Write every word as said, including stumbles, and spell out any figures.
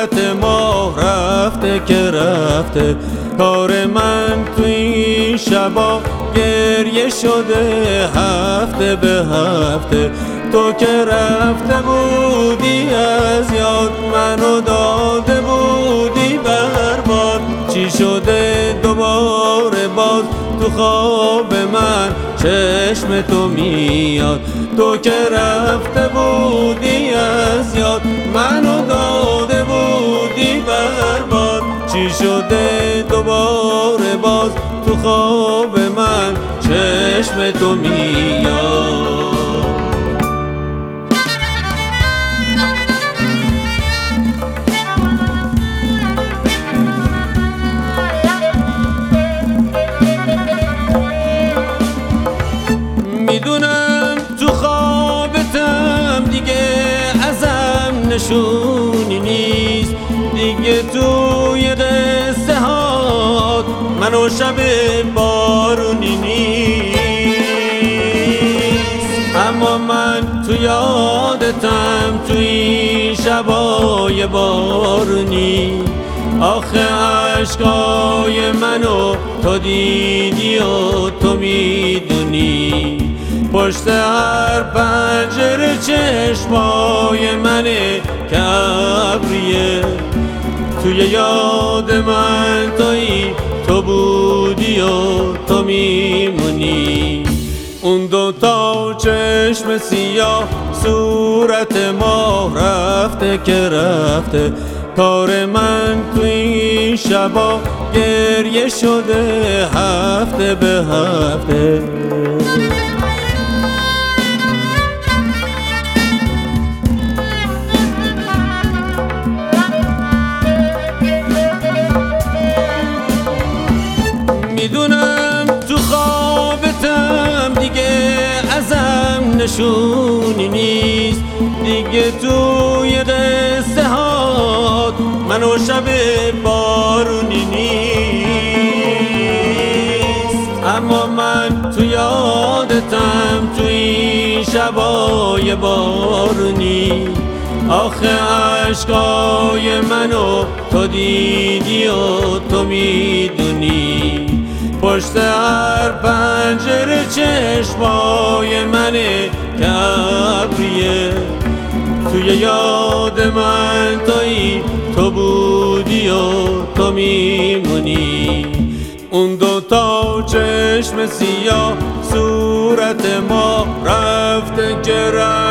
صورت ما رفته که رفته. کار من تو این شبا گریه شده هفته به هفته. تو که رفته بودی از یاد، منو داده بودی برباد. چی شده دوباره باز تو خواب من چشم تو میاد. تو که رفته بودی از یاد، منو داده بودی برباد. چی شده دوباره باز تو خواب من چشم تو میاد. میدونم تو خوابتم دیگه ازم نشونی نیست، دیگه توی قصه هات منو شب بارونی نیست. اما من تو یادتم تو این شبای بارونی. آخه عشقای منو تو دیدی و تو میدونی. پشت هر پنجره چشمای منه که ابریه. توی یاد من تویی، تو بودی و تو میمونی. اون دوتا چشم سیاه صورت ما رفته که رفته. کار من تو این شبا گریه شده هفته به هفته. میدونم تو خوابتم دیگه ازم نشونی نیست، دیگه توی قصه هات منو شب بارونی نیست. اما من تو یادتم تو این شبای بارونی. آخه عشقای منو تو دیدی و تو میدونی. پشت هر پنجره چشمای منه که ابریه. توی یاد من تویی، تو بودی و تو میمونی. اون دوتا چشم سیاه صورت ما رفته که رفته.